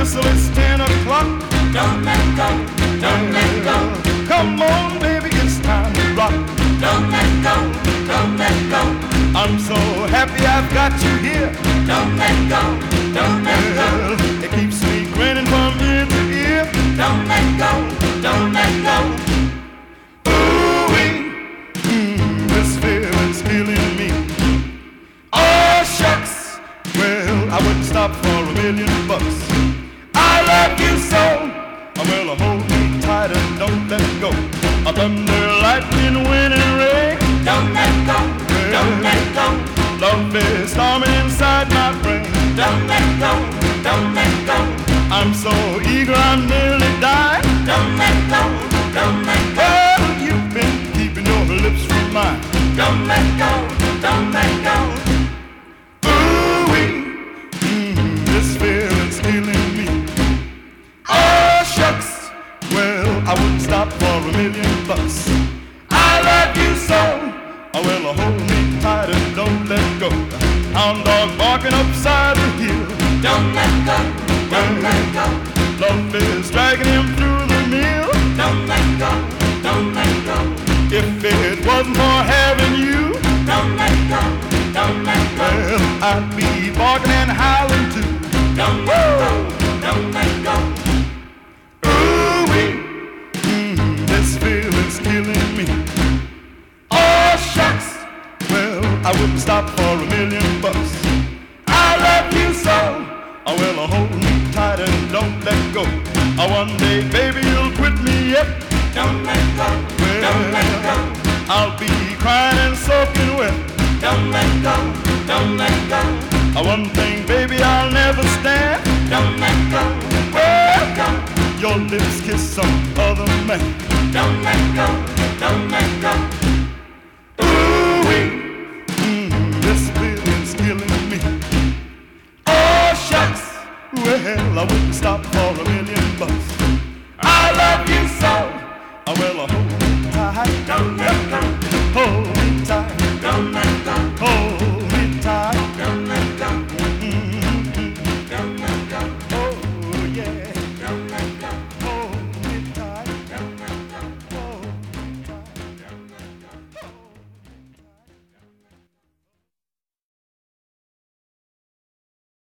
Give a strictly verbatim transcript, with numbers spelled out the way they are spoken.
whistle, it's ten o'clock. Don't let go, don't let go. Come on, baby, it's time to rock. Don't let go, don't let go. I'm so happy I've got you here. Don't let go, don't let go. Well, it keeps me grinning from ear to ear. Don't let go, don't let go. Ooh-wee, mm, this feeling's killing me. Oh, shucks, well, I wouldn't stop for a million bucks. I love you so. Well, hold me tight and don't let go. A thunder, lightning, wind, and rain. Don't let go, don't let go. Love is storming inside my brain. Don't let go, don't let go. I'm so eager, I'm nearly dying. Don't let go, don't let go. Well, you've been keeping your lips from mine. Don't let go, don't let go. Ooh-wee, mm, this feeling's killing me. Oh, shucks, well, I wouldn't stop for a million bucks. I love you so. Oh, well, hold me tight and don't let go. Hound dog barking upside the hill. Don't let go, don't let go. Love is dragging him through the mill. Don't let go, don't let go. If it wasn't for having you, Don't let go, don't let go. well, I'd be barking and howling too. Don't let go, don't let go. Ooh-wee, mm, this feeling's killing me. Oh, shucks, well, I wouldn't stop for a million bucks. I love you so. Oh, well, hold me tight and don't let go. Oh, one day, baby, you'll quit me yet. Don't let go, don't let go. I'll be crying and soaking wet. Don't let go, don't let go. Oh, one thing, baby, I'll never stand. Don't let go, Well, don't let go. your lips kiss some other man. Don't let go,